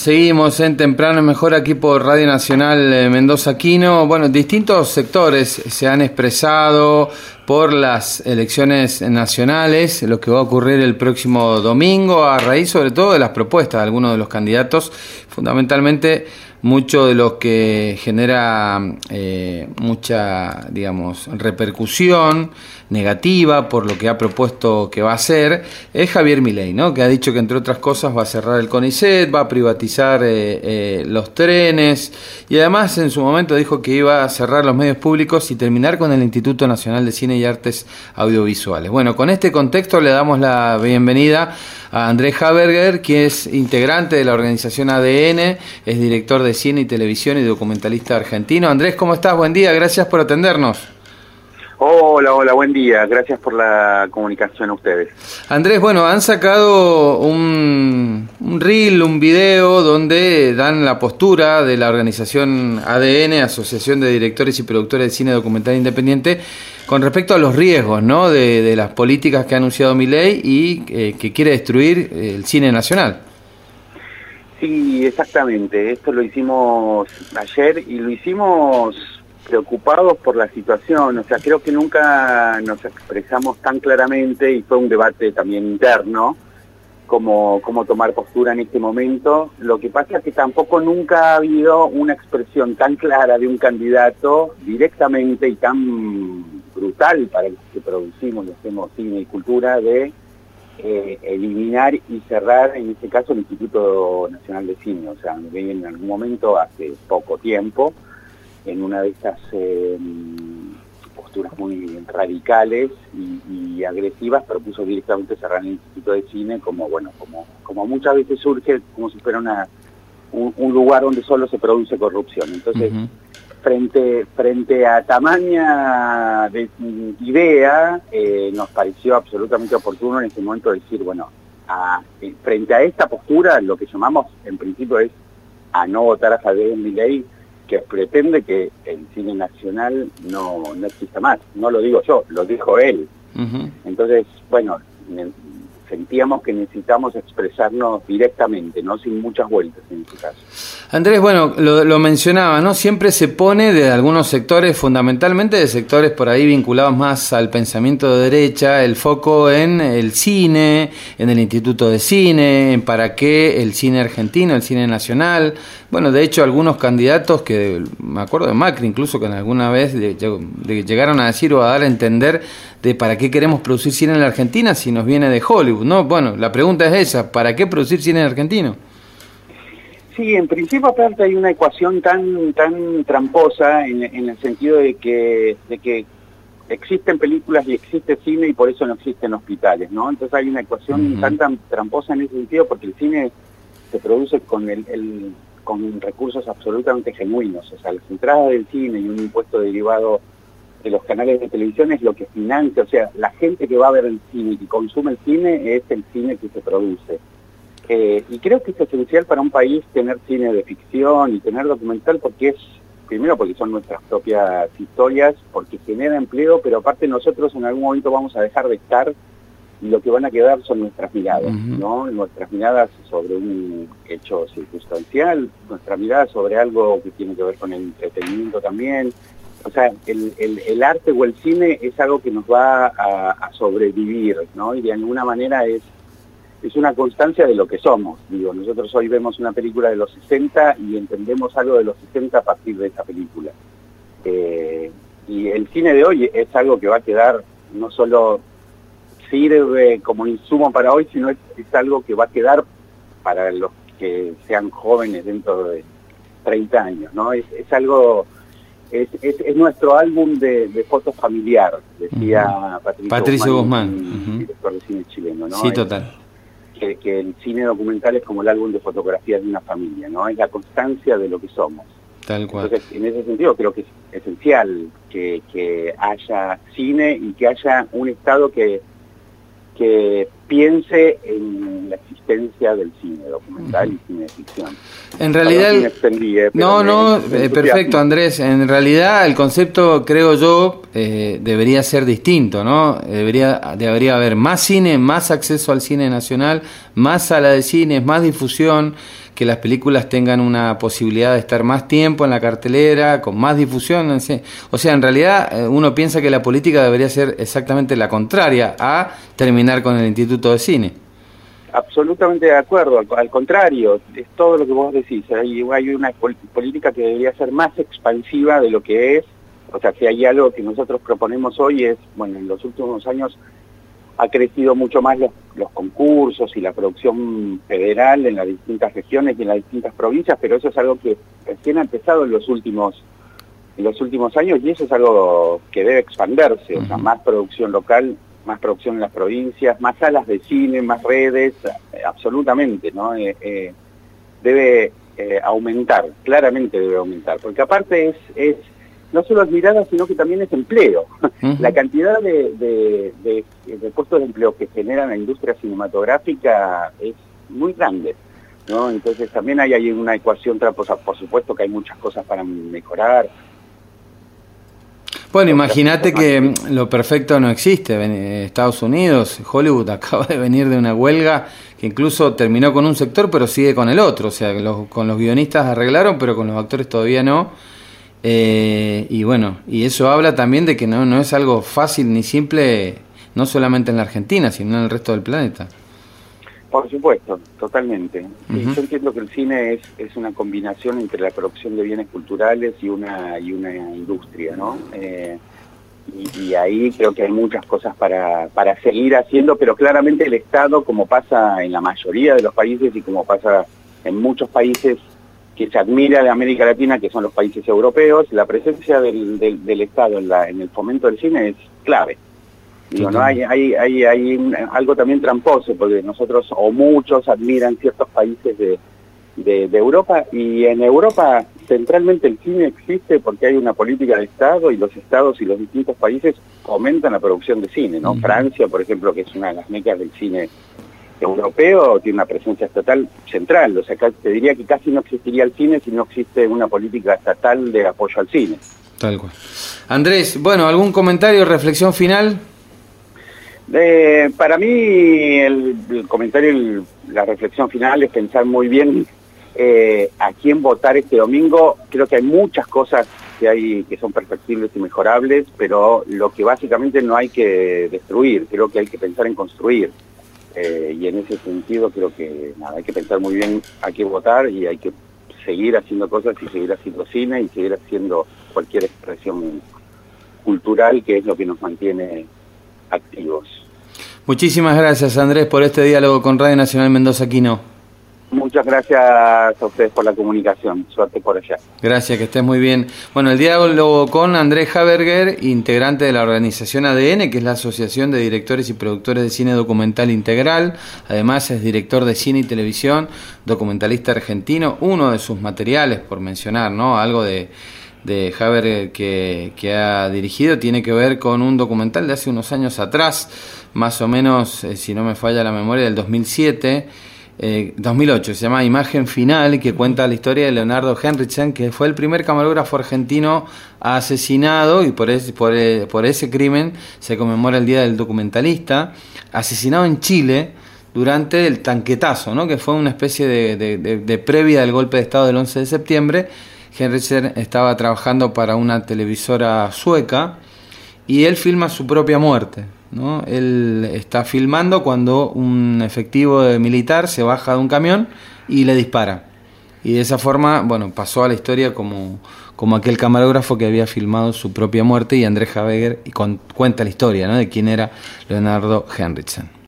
Seguimos en Temprano es Mejor aquí por Radio Nacional Mendoza Quino. Bueno, distintos sectores se han expresado por las elecciones nacionales, lo que va a ocurrir el próximo domingo, a raíz sobre todo de las propuestas de algunos de los candidatos, fundamentalmente mucho de lo que genera mucha, digamos, repercusión negativa por lo que ha propuesto que va a hacer, es Javier Milei, ¿no? Que ha dicho que entre otras cosas va a cerrar el CONICET, va a privatizar los trenes y además en su momento dijo que iba a cerrar los medios públicos y terminar con el Instituto Nacional de Cine y Artes Audiovisuales. Bueno, con este contexto le damos la bienvenida a Andrés Haberger, que es integrante de la organización ADN, es director de cine y televisión y documentalista argentino. Andrés, ¿cómo estás? Buen día, gracias por atendernos. Hola, buen día. Gracias por la comunicación a ustedes. Andrés, bueno, han sacado un reel, un video donde dan la postura de la organización ADN, Asociación de Directores y Productores de Cine Documental Independiente, con respecto a los riesgos, ¿no?, de las políticas que ha anunciado Milei y que quiere destruir el cine nacional. Sí, exactamente. Esto lo hicimos ayer y lo hicimos preocupados por la situación. O sea, creo que nunca nos expresamos tan claramente y fue un debate también interno cómo tomar postura en este momento. Lo que pasa es que tampoco nunca ha habido una expresión tan clara de un candidato directamente y tan brutal para los que producimos y hacemos cine y cultura de eliminar y cerrar, en este caso, el Instituto Nacional de Cine. O sea, en algún momento, hace poco tiempo, en una de estas posturas muy radicales y agresivas, propuso directamente cerrar el Instituto de Cine como muchas veces surge como si fuera un lugar donde solo se produce corrupción. Entonces, frente a tamaña idea, nos pareció absolutamente oportuno en ese momento decir, bueno, frente a esta postura, lo que llamamos en principio es a no votar a Javier Milei, que pretende que el cine nacional no exista más. No lo digo yo, lo dijo él. Entonces, bueno, sentíamos que necesitamos expresarnos directamente, no sin muchas vueltas en este caso. Andrés, bueno, lo mencionaba, ¿no? Siempre se pone de algunos sectores, fundamentalmente de sectores por ahí vinculados más al pensamiento de derecha, el foco en el cine, en el Instituto de Cine, en para qué el cine argentino, el cine nacional. Bueno, de hecho, algunos candidatos que, me acuerdo de Macri, incluso que alguna vez llegaron a decir o a dar a entender de para qué queremos producir cine en la Argentina si nos viene de Hollywood, ¿no? Bueno, la pregunta es esa, ¿para qué producir cine en argentino? Sí, en principio aparte hay una ecuación tan tramposa en el sentido de que existen películas y existe cine y por eso no existen hospitales, ¿no? Entonces hay una ecuación tan tramposa en ese sentido porque el cine se produce con con recursos absolutamente genuinos. O sea, las entradas del cine y un impuesto derivado de los canales de televisión es lo que financia. O sea, la gente que va a ver el cine y que consume el cine es el cine que se produce. Y creo que es esencial para un país tener cine de ficción y tener documental porque primero porque son nuestras propias historias, porque genera empleo, pero aparte nosotros en algún momento vamos a dejar de estar y lo que van a quedar son nuestras miradas, ¿no? Nuestras miradas sobre un hecho circunstancial, nuestra mirada sobre algo que tiene que ver con el entretenimiento también. O sea, el arte o el cine es algo que nos va a sobrevivir, ¿no? Y de alguna manera es una constancia de lo que somos. Digo, nosotros hoy vemos una película de los 60 y entendemos algo de los 60 a partir de esa película. Y el cine de hoy es algo que va a quedar, no solo sirve como insumo para hoy, sino es algo que va a quedar para los que sean jóvenes dentro de 30 años, ¿no? Es algo... Es nuestro álbum de fotos familiar, decía Patricio Guzmán, director de cine chileno, ¿no? Sí, total. Que el cine documental es como el álbum de fotografías de una familia, ¿no? Es la constancia de lo que somos. Tal cual. Entonces, en ese sentido creo que es esencial que haya cine y que haya un Estado que piense en la existencia del cine documental y cine de ficción. En realidad, perfecto, Andrés. En realidad el concepto, creo yo, debería ser distinto, ¿no? Debería haber más cine, más acceso al cine nacional, más sala de cines, más difusión, que las películas tengan una posibilidad de estar más tiempo en la cartelera, con más difusión. O sea, en realidad uno piensa que la política debería ser exactamente la contraria a terminar con el Instituto de Cine. Absolutamente de acuerdo, al contrario, es todo lo que vos decís. Hay una política que debería ser más expansiva de lo que es. O sea, si hay algo que nosotros proponemos hoy es, bueno, en los últimos años ha crecido mucho más los concursos y la producción federal en las distintas regiones y en las distintas provincias, pero eso es algo que recién ha empezado en los últimos años, y eso es algo que debe expandirse. O sea, más producción local, más producción en las provincias, más salas de cine, más redes, absolutamente, ¿no? Debe aumentar, claramente debe aumentar, porque aparte es no solo es mirada, sino que también es empleo. La cantidad de puestos de empleo que genera la industria cinematográfica es muy grande, ¿no? Entonces también hay ahí una ecuación tramposa. Por supuesto que hay muchas cosas para mejorar. Bueno, imagínate que lo perfecto no existe. Estados Unidos, Hollywood acaba de venir de una huelga que incluso terminó con un sector, pero sigue con el otro. O sea, con los guionistas arreglaron, pero con los actores todavía no. Y bueno, y eso habla también de que no es algo fácil ni simple, no solamente en la Argentina, sino en el resto del planeta. Por supuesto, totalmente. Sí, yo entiendo que el cine es una combinación entre la producción de bienes culturales y una industria, ¿no? Y ahí creo que hay muchas cosas para seguir haciendo, pero claramente el Estado, como pasa en la mayoría de los países y como pasa en muchos países que se admira de América Latina, que son los países europeos, la presencia del Estado en el fomento del cine es clave. Digo, ¿no? Hay algo también tramposo, porque nosotros, o muchos, admiran ciertos países de Europa, y en Europa centralmente el cine existe porque hay una política de Estado, y los Estados y los distintos países fomentan la producción de cine, ¿no? Francia, por ejemplo, que es una de las mecas del cine europeo, tiene una presencia estatal central. O sea, te diría que casi no existiría el cine si no existe una política estatal de apoyo al cine. Tal cual. Andrés, bueno, ¿algún comentario, reflexión final? Para mí el comentario, la reflexión final es pensar muy bien a quién votar este domingo. Creo que hay muchas cosas que son perfectibles y mejorables, pero lo que básicamente no hay que destruir, creo que hay que pensar en construir. Y en ese sentido creo que hay que pensar muy bien a qué votar, y hay que seguir haciendo cosas y seguir haciendo cine y seguir haciendo cualquier expresión cultural, que es lo que nos mantiene activos. Muchísimas gracias, Andrés, por este diálogo con Radio Nacional Mendoza Quino. Muchas gracias a ustedes por la comunicación. Suerte por allá. Gracias, que estés muy bien. Bueno, el diálogo con Andrés Haberger, integrante de la organización ADN, que es la Asociación de Directores y Productores de Cine Documental Integral. Además es director de cine y televisión, documentalista argentino. Uno de sus materiales, por mencionar, ¿no? Algo de Haberger que ha dirigido tiene que ver con un documental de hace unos años atrás, más o menos, si no me falla la memoria, del 2007, 2008, se llama Imagen Final, que cuenta la historia de Leonardo Henriksen, que fue el primer camarógrafo argentino asesinado, y por ese crimen se conmemora el Día del Documentalista, asesinado en Chile durante el tanquetazo, ¿no? Que fue una especie de previa del golpe de Estado del 11 de septiembre. Henriksen estaba trabajando para una televisora sueca y él filma su propia muerte, ¿no? Él está filmando cuando un efectivo militar se baja de un camión y le dispara. Y de esa forma, bueno, pasó a la historia como aquel camarógrafo que había filmado su propia muerte, y Andrés Haberger cuenta la historia, ¿no? De quién era Leonardo Henriksen.